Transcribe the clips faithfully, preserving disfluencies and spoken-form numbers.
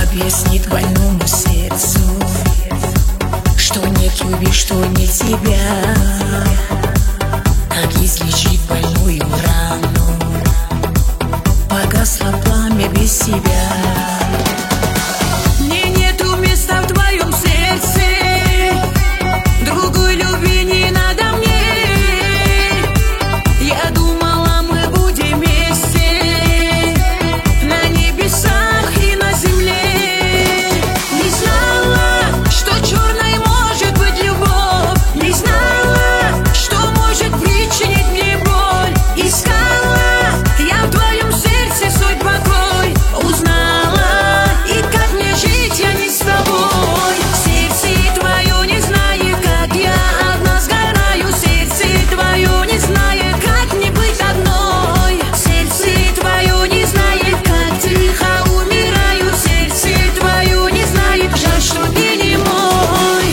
объяснит больному сердцу, что нет любви, что нет тебя? Как излечить больную рану? Погасло пламя без тебя. Мне нету места в твоем сердце, другой любви не надо мне. Я думала, мы будем вместе на небесах и на земле. Не знала, что черной может быть любовь, не знала, что может причинить мне боль. Искала я в твоем сердце свой покой, узнала, и как мне жить, я не с тобой. Сердце твое не знает, как я одна сгораю, сердце твое не знает, как мне быть одной. Сердце твое не знает, как тихо умираю, сердце твое не знает, жаль, что ты не мой.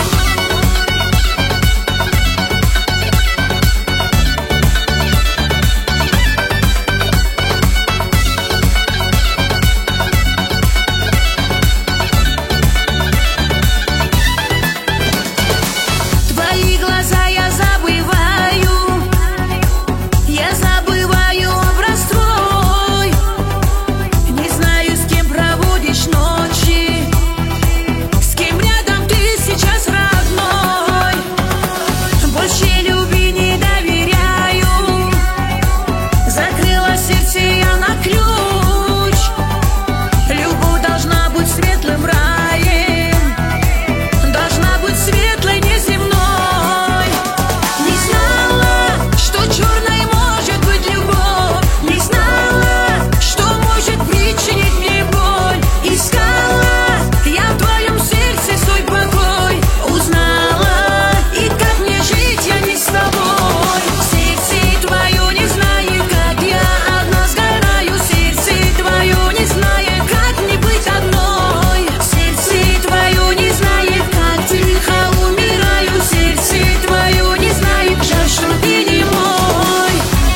Твои глаза я забываю, я забываю образ твой. Не знаю, с кем проводишь ночи, с кем рядом ты сейчас родной. Больше любви не доверяю, закрыла сердце я на ключ. Любовь должна быть светлым раем, должна быть светлой, неземной. Не знала, что черной может быть любовь, не знала, что может причинить мне боль. Искала я в твоем сердце свой покой, узнала, и как мне жить, я не с тобой. Сердце твое не знает, как я одна сгораю, сердце твое не знает, как мне быть одной. Сердце твое не знает, как тихо умираю, сердце твое не знает, жаль, что ты не мой.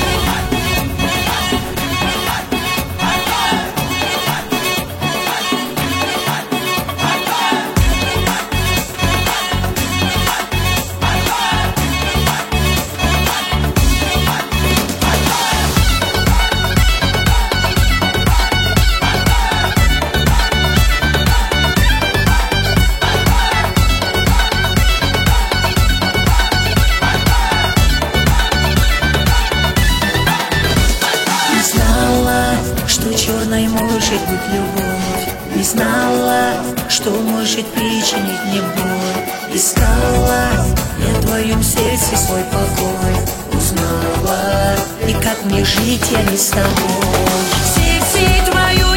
Не знала, что черной может быть любовь, не знала, что может причинить мне боль. Искала я в твоем сердце свой покой, узнала, и как мне жить, я не с тобой. Сердце твое